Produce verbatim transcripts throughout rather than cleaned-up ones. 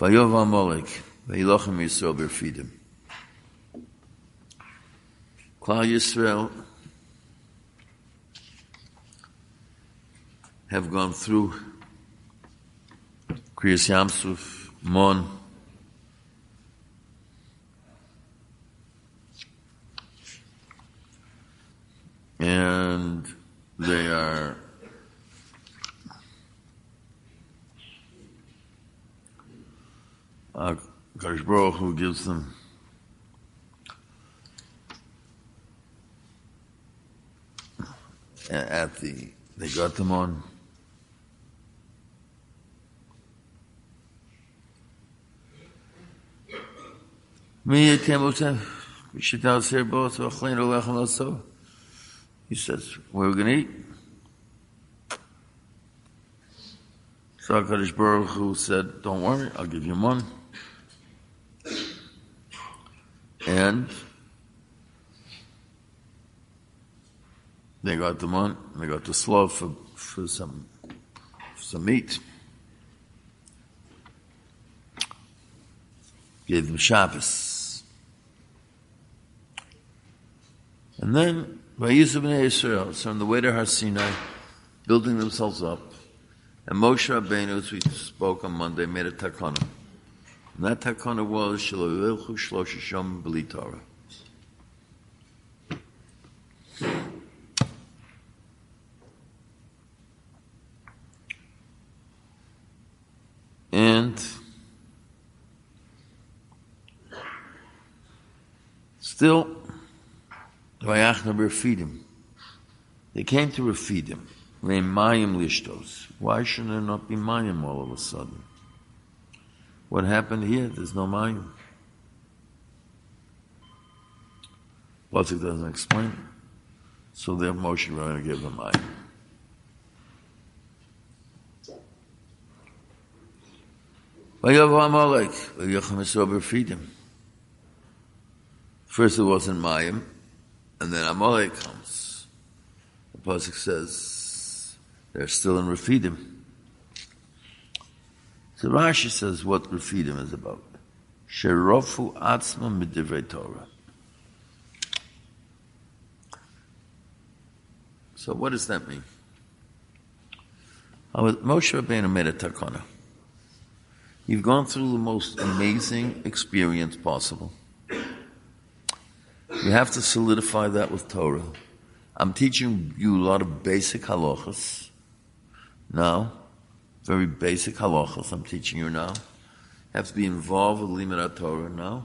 Vayov Amalek, Vayilochem Yisrael Berfidim. Klal Yisrael have gone through Kriyas Yamsuf, Mon, and they are uh, Kadosh Baruch Hu gives them at the they got them on he says, what are we going to eat? So HaKadosh Baruch Hu said, don't worry, I'll give you one. And they got the one, they got the slav for, for some for some meat. Gave them Shabbos. And then Vayisrael Bnei Yisrael, so on the way to Har Sinai, building themselves up. And Moshe Rabbeinu, as we spoke on Monday, made a takana. And that takana was, Shelo yilchu shlosh yom b'li Torah. And still, Vayachna Refidim. They came to Refidim. Mayim lishtos. Why should there not be mayim all of a sudden? What happened here? There's no mayim. Pasuk doesn't explain. So their Moshe Rabbeinu gave them mayim. Vayav Amalek, Vayachem Yisrael Refidim. First it wasn't mayim, and then Amalek comes. The pasuk says they're still in Refidim. So Rashi says what Refidim is about. Sherofu atzma midivrei Torah. So what does that mean? Moshe Rabbeinu made a takana. You've gone through the most amazing experience possible. You have to solidify that with Torah. I'm teaching you a lot of basic halachas now, very basic halachas I'm teaching you now. You have to be involved with Limud Torah now.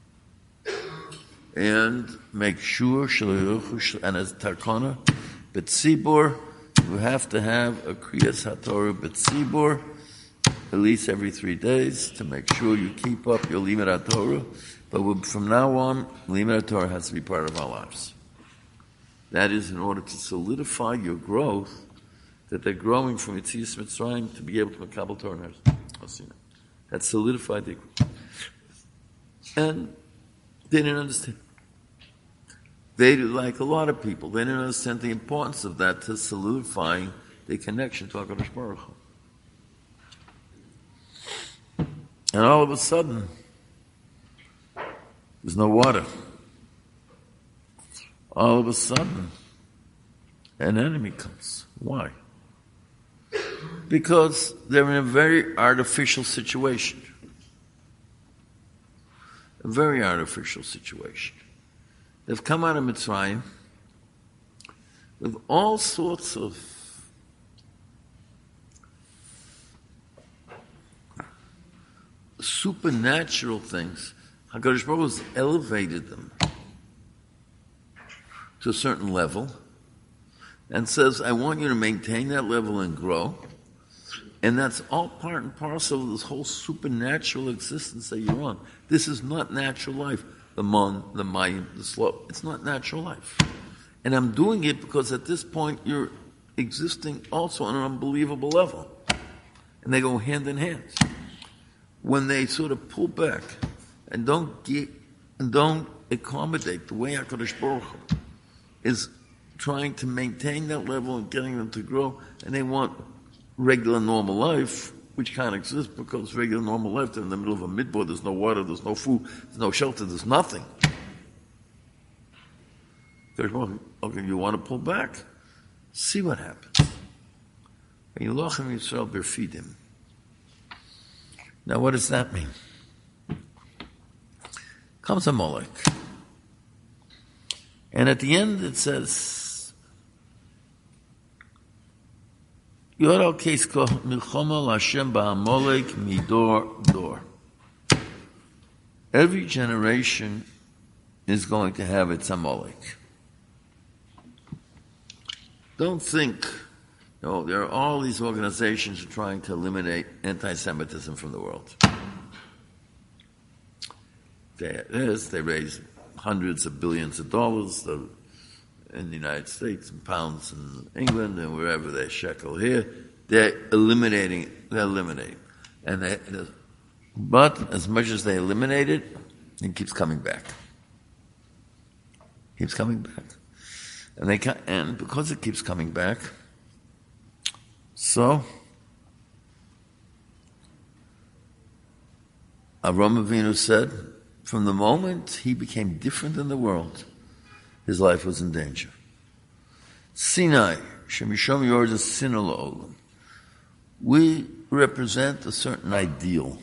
And make sure, and as Tarkana, Betzibur, you have to have a Kriyas HaTorah Betzibur, at least every three days, to make sure you keep up your Limud Torah. But from now on, Limud Torah has to be part of our lives. That is in order to solidify your growth, that they're growing from Yetzias Mitzrayim to be able to Makabel Torah. That solidified their growth. And they didn't understand. They, like a lot of people, they didn't understand the importance of that to solidifying their connection to HaKadosh Baruch Hu. And all of a sudden, there's no water. All of a sudden, an enemy comes. Why? Because they're in a very artificial situation. A very artificial situation. They've come out of Mitzrayim with all sorts of supernatural things. HaKadosh Baruch Hu has elevated them to a certain level and says, I want you to maintain that level and grow. And that's all part and parcel of this whole supernatural existence that you're on. This is not natural life. The mon, the mayim, the slope. It's not natural life. And I'm doing it because at this point you're existing also on an unbelievable level. And they go hand in hand. When they sort of pull back and don't get, and don't accommodate the way HaKadosh Baruch Hu is trying to maintain that level and getting them to grow, and they want regular normal life, which can't exist because regular normal life, they're in the middle of a midbar, there's no water, there's no food, there's no shelter, there's nothing. Okay, you want to pull back? See what happens. Now, what does that mean? Comes a Molech. And at the end it says, Yoral case milchama Hashem ba'amolek midor dor. Every generation is going to have its Amalek. Don't think, you know, there are all these organizations trying to eliminate anti-Semitism from the world. They, this, they raise hundreds of billions of dollars in the United States and pounds in England and wherever they shekel here. They're eliminating, they're eliminating. And they, but as much as they eliminate it, it keeps coming back. Keeps coming back. And they can, and because it keeps coming back, so Avraham Avinu said, from the moment he became different in the world, his life was in danger. Sinai, Shemishom Yorda Sinala Olam. We represent a certain ideal.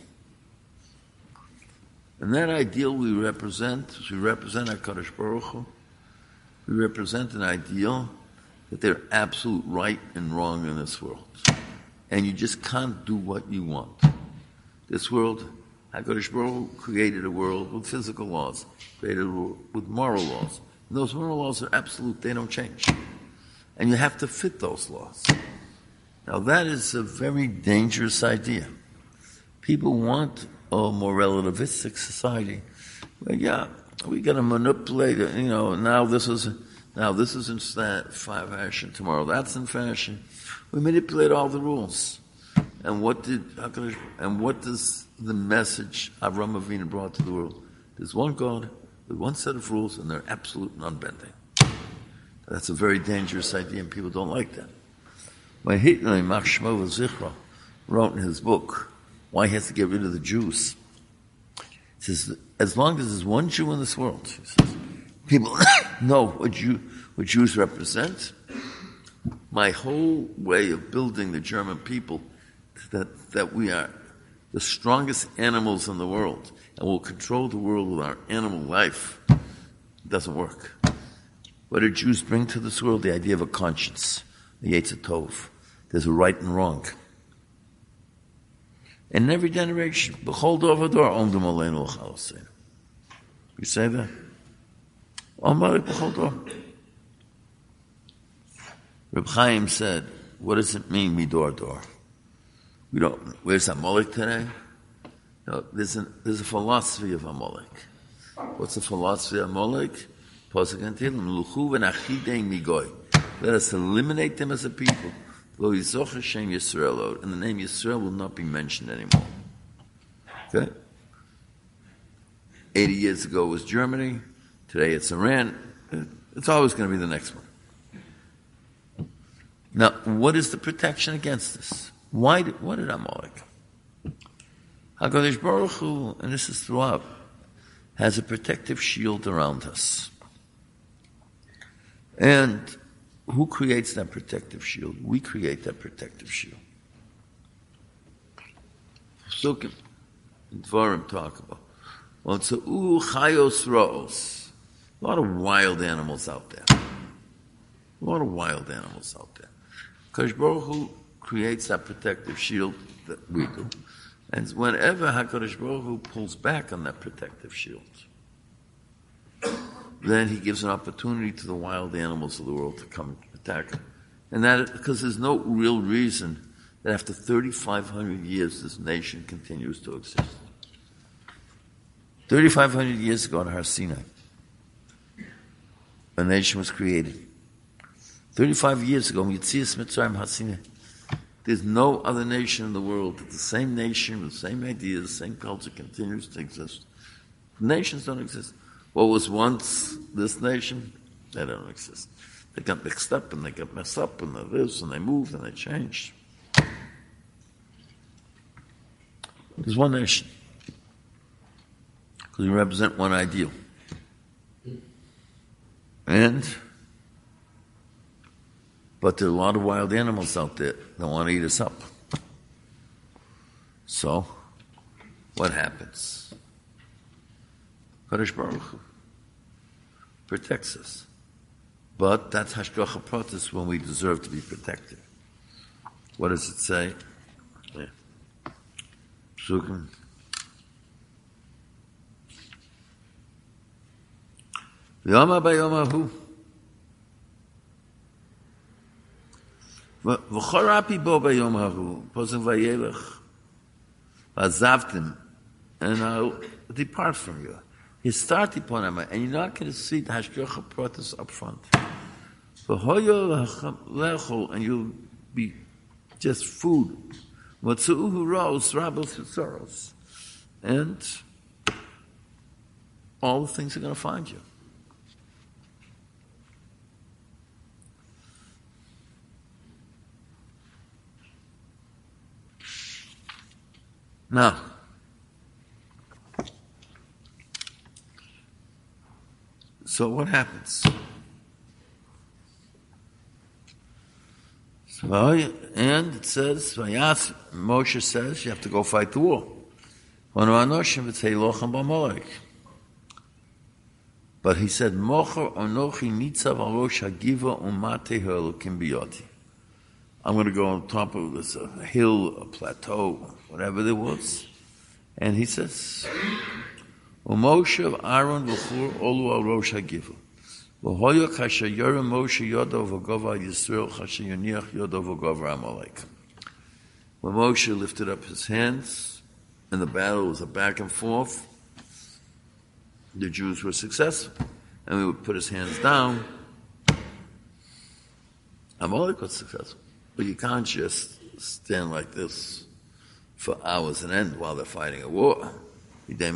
And that ideal we represent, we represent HaKadosh Baruch Hu. We represent an ideal that they're absolute right and wrong in this world. And you just can't do what you want. This world, HaKadosh Baruch Hu created a world with physical laws, created a world with moral laws. And those moral laws are absolute, they don't change. And you have to fit those laws. Now that is a very dangerous idea. People want a more relativistic society. Well, yeah, we got to manipulate it. You know, now this is now this is in fashion. Tomorrow that's in fashion. We manipulate all the rules. And what did and what does the message Avraham Avinu brought to the world? There's one God with one set of rules, and they're absolute and unbending. That's a very dangerous idea, and people don't like that. When Hitler, Mach Shmuel Zichro, wrote in his book why he has to get rid of the Jews, he says, as long as there's one Jew in this world, he says, people know what, Jew, what Jews represent. My whole way of building the German people, that, that we are the strongest animals in the world and will control the world with our animal life, doesn't work. What do Jews bring to this world? The idea of a conscience, the Yetzer Tov. There's a right and wrong. And in every generation, B'chol dor v'dor omdim aleinu l'chaloseinu. You say that? Amalek b'chol dor. Reb Chaim said, what does it mean, midor dor? We don't, where's Amalek today? No, there's, an, there's a philosophy of Amalek. What's the philosophy of Amalek? Let us eliminate them as a people. And the name Yisrael will not be mentioned anymore. Okay? eighty years ago it was Germany. Today it's Iran. It's always going to be the next one. Now, what is the protection against this? Why did, what did Amalek? HaKadosh Baruch Hu, and this is throughout, has a protective shield around us. And who creates that protective shield? We create that protective shield. Psukim and Dvarim talk about. Well, it's a u chayos ra'os. A lot of wild animals out there. A lot of wild animals out there. Kadosh Baruch Hu creates that protective shield that we do. And whenever HaKadosh Baruch Hu pulls back on that protective shield, then he gives an opportunity to the wild animals of the world to come attack him. And that, because there's no real reason that after thirty-five hundred years this nation continues to exist. thirty-five hundred years ago in Har Sinai, a nation was created. thirty-five years ago, Yetzias Mitzrayim Har Sinai, there's no other nation in the world that the same nation with the same ideas, the same culture continues to exist. Nations don't exist. What was once this nation, they don't exist. They got mixed up and they got messed up and they this and they moved and they changed. There's one nation. Because we represent one ideal. And, but there are a lot of wild animals out there that want to eat us up. So, what happens? Kadosh Baruch Hu protects us. But that's Hashgacha Pratis when we deserve to be protected. What does it say? Yeah. Psukim. V'yoma b'yoma hu. V'chorapi bo b'yoma hu. Posem v'yelech. V'azavtim. And I'll depart from you. You start upon him, and you're not going to see the Hashgacha Pratis up front. V'hoyo lechol, and you'll be just food. V'tzu'uhu ra'os rabos v'tzoros. And all the things are going to find you. Now, so what happens? So, and it says, Moshe says, you have to go fight the war. But he said, Mocher onochi nitzav al rosh hagiva umate ha'elokim biyoti. I'm going to go on top of this a hill, a plateau, whatever there was. And he says, Moshe of Aaron v'chur olu al rosh hagiva. V'hoya kasha yora Moshe yodo v'gova Yisrael kasha yoniach yodo v'gova Amalek. When Moshe lifted up his hands, and the battle was a back and forth, the Jews were successful. And we would put his hands down, Amalek was successful. But you can't just stand like this for hours and end while they're fighting a war. And Aaron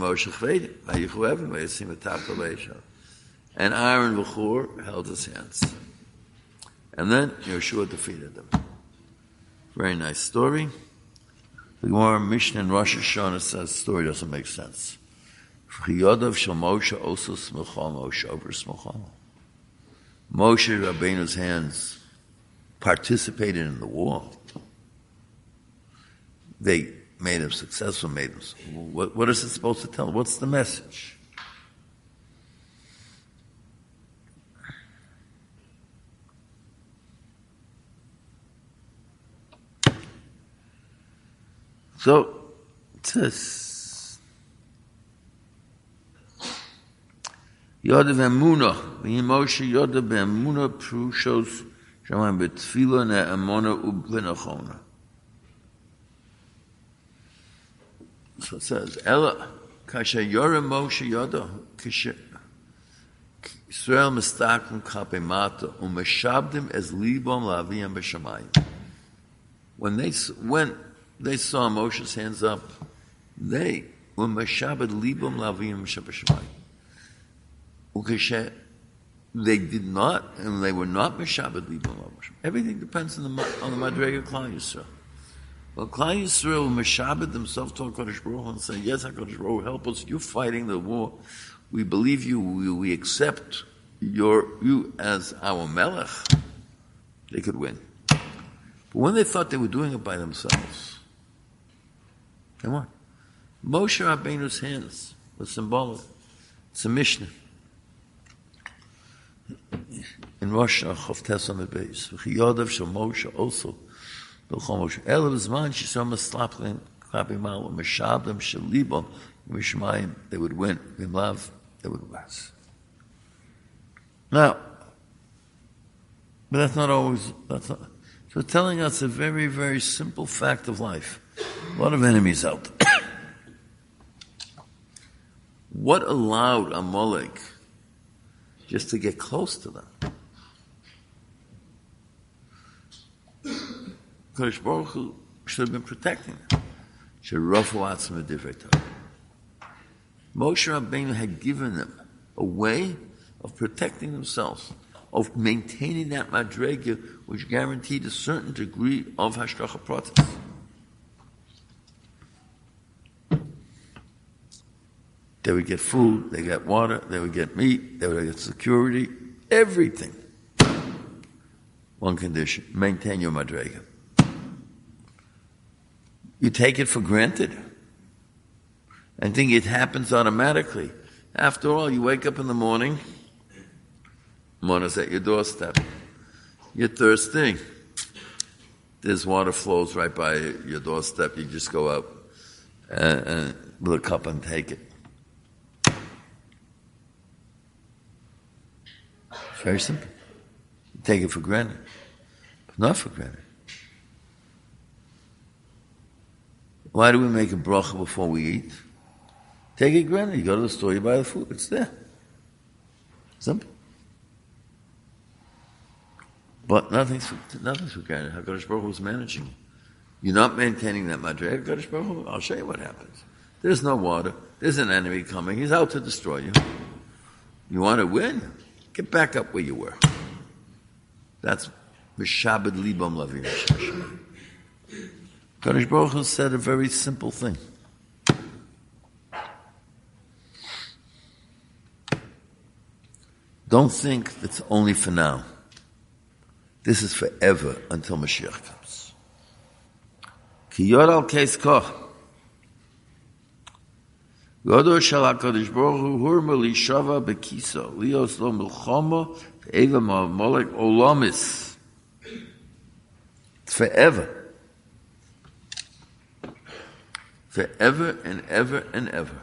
V'chur held his hands. And then Yeshua defeated them. Very nice story. The Gemara Mishnah in Rosh Hashanah says the story doesn't make sense. Moshe Rabbeinu's hands participated in the war. They made him successful, made him. What, what is it supposed to tell? What's the message? So, it says, Yoda v'emuna, v'yimoshe Yoda v'emuna prushos shamayim b'tfila ne'emona u'b'nachona. So it says, Ella, kasha yore Moshe Yoda, kasha Yisrael mistakim kape mata, u'meshabdim es libom la'aviyam b'shamayim. When they, when they saw Moshe's hands up, they were meshabed libum lavim shabashamayim. Ukeshe, they did not, and they were not meshabed libum lavim. Everything depends on the on the madrega Klal Yisrael. Well, Klal Yisrael meshabed themselves to HaKadosh Baruch Hu and say, "Yes, HaKadosh Baruch Hu, help us. You're fighting the war. We believe you. We, we accept your you as our melech." They could win. But when they thought they were doing it by themselves, come on. Moshe Rabbeinu's hands were symbolic. It's a Mishnah. In Rosh Hashanah, Tes on the base. V'chiyodav shel Moshe also. B'chol Moshe. Elav zman shisam eslaplim klapi malo. Meshabdam shel libam. Mishmayim. They would win. V'imlav. They would lose. Now, but that's not always, that's not, so telling us a very, very simple fact of life. A lot of enemies out there. What allowed Amalek just to get close to them? Kadosh Baruch Hu should have been protecting them. Moshe Rabbeinu had given them a way of protecting themselves, of maintaining that madrega, which guaranteed a certain degree of hashgacha pratis. They would get food, they get water, they would get meat, they would get security, everything. One condition, maintain your madrega. You take it for granted and think it happens automatically. After all, you wake up in the morning, Mona's at your doorstep. You're thirsty. There's water flows right by your doorstep. You just go out uh, uh, with a cup and take it. It's very simple. You take it for granted, but not for granted. Why do we make a bracha before we eat? Take it for granted. You go to the store, you buy the food. It's there. Simple. But nothing's, nothing's for granted. HaKadosh Baruch Hu is managing. You're not maintaining that madrega. HaKadosh Baruch Hu, I'll show you what happens. There's no water. There's an enemy coming. He's out to destroy you. You want to win? Get back up where you were. That's Mishabed Libam Lavim Shashem. HaKadosh Baruch Hu said a very simple thing. Don't think it's only for now. This is forever until Mashiach comes. Ki yor al keis koch. Yodo shel HaKadosh Baruch Hu hurma li shava bekiso. Lios lo milchama ve'eva ma'amolek olamis. It's forever. Forever and ever and ever.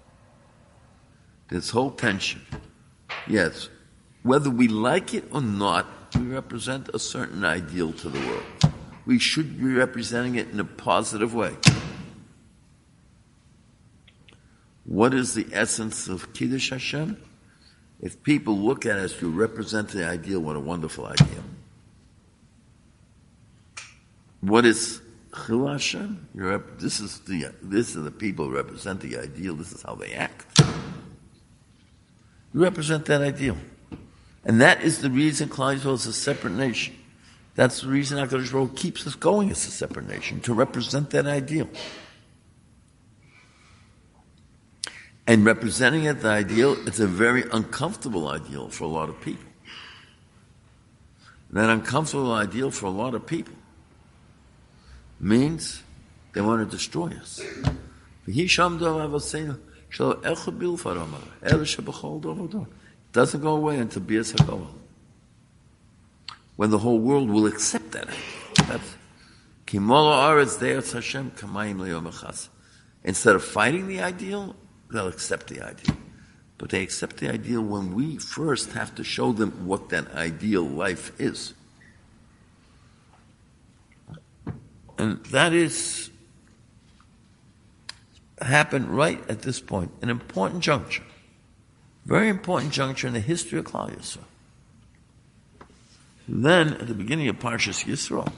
This whole tension. Yes. Whether we like it or not, we represent a certain ideal to the world. We should be representing it in a positive way. What is the essence of Kiddush Hashem? If people look at us to represent the ideal, what a wonderful ideal. What is Chil Hashem? You're, this is the this is the people who represent the ideal. This is how they act. You represent that ideal. And that is the reason Klal Yisrael is a separate nation. That's the reason HaKadosh Baruch Hu keeps us going as a separate nation, to represent that ideal. And representing it, the ideal, it's a very uncomfortable ideal for a lot of people. That uncomfortable ideal for a lot of people means they want to destroy us. Doesn't go away until Bias HaGoel. When the whole world will accept that. That's Kimolo Aretz De'etz Hashem Kamayim Le'yom Echas. Instead of fighting the ideal, they'll accept the ideal. But they accept the ideal when we first have to show them what that ideal life is. And that is happened right at this point, an important juncture. Very important juncture in the history of Klal Yisrael. Then, at the beginning of Parshas Yisro,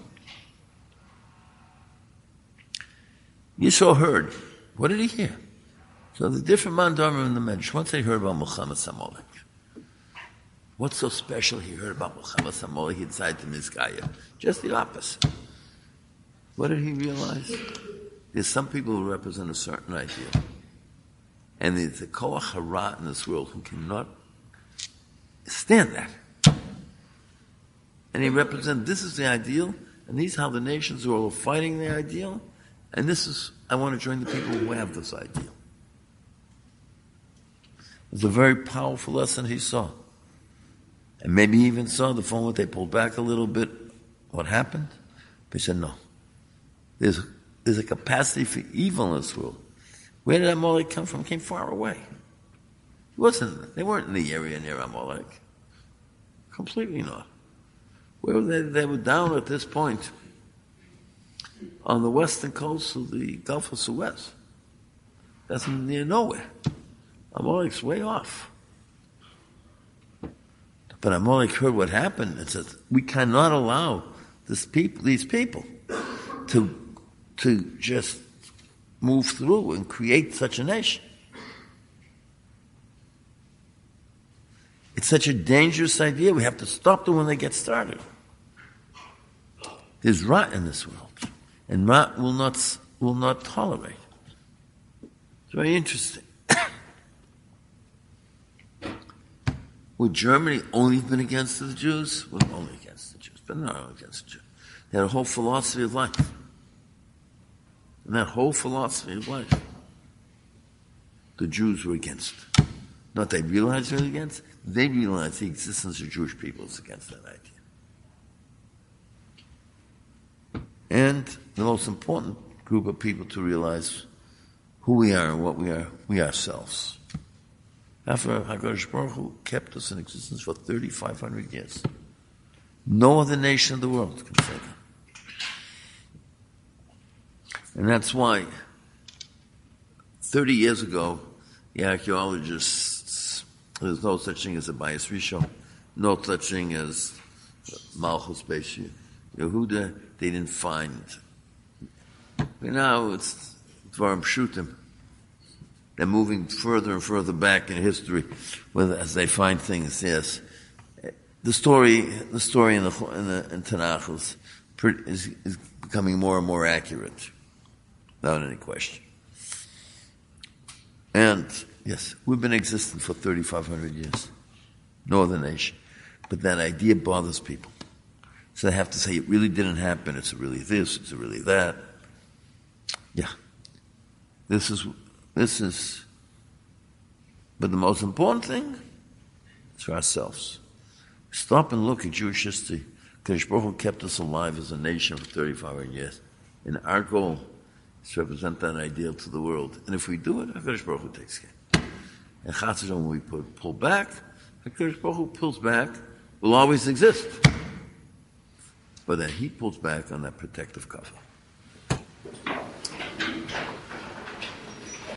Yisro heard. What did he hear? So the different mandarim in the Medrash, once they heard about Muhammad Samolek. What's so special he heard about Muhammad Samolek? He decided to misgaya. Just the opposite. What did he realize? There's some people who represent a certain ideal. And there's a koach hara in this world who cannot stand that. And he represents, this is the ideal, and these are how the nations are all fighting the ideal, and this is, I want to join the people who have this ideal. It's a very powerful lesson he saw. And maybe he even saw the moment they pulled back a little bit, what happened? But he said, no. There's, there's a capacity for evil in this world. Where did Amalek come from? It came far away. It wasn't, they weren't in the area near Amalek. Completely not. Where were they? They were down at this point on the western coast of the Gulf of Suez. That's near nowhere. Amalek's way off. But Amalek heard what happened and said, we cannot allow this people, these people to, to just move through and create such a nation. It's such a dangerous idea. We have to stop them when they get started. There's rot in this world, and rot will not will not tolerate. It's very interesting. Would Germany only been against the Jews? Well, only against the Jews, but not only against the Jews. They had a whole philosophy of life. And that whole philosophy of life, the Jews were against. Not they realized they were against, they realized the existence of Jewish people is against that idea. And the most important group of people to realize who we are and what we are, we ourselves. After HaKadosh Baruch Hu kept us in existence for thirty-five hundred years. No other nation in the world can say that. And that's why thirty years ago, the archaeologists, there's no such thing as a Bayis Rishon, no such thing as Malchus Beis Yehuda, they didn't find. But now it's Dvarim Pshutim. They're moving further and further back in history as they find things, yes. The story, the story in the, in the in Tanakh is, is, is becoming more and more accurate, without any question. And, yes, we've been existing for thirty-five hundred years. No other nation. But that idea bothers people. So they have to say it really didn't happen, it's really this, it's really that. Yeah. This is, this is, but the most important thing is for ourselves. Stop and look at Jewish history. Kadosh Baruch Hu kept us alive as a nation for thirty-five hundred years. And our goal is to represent that ideal to the world. And if we do it, HaKadosh Baruch Hu takes care. And Chatzah, when we pull, pull back, HaKadosh Baruch Hu pulls back, will always exist. But then he pulls back on that protective cover.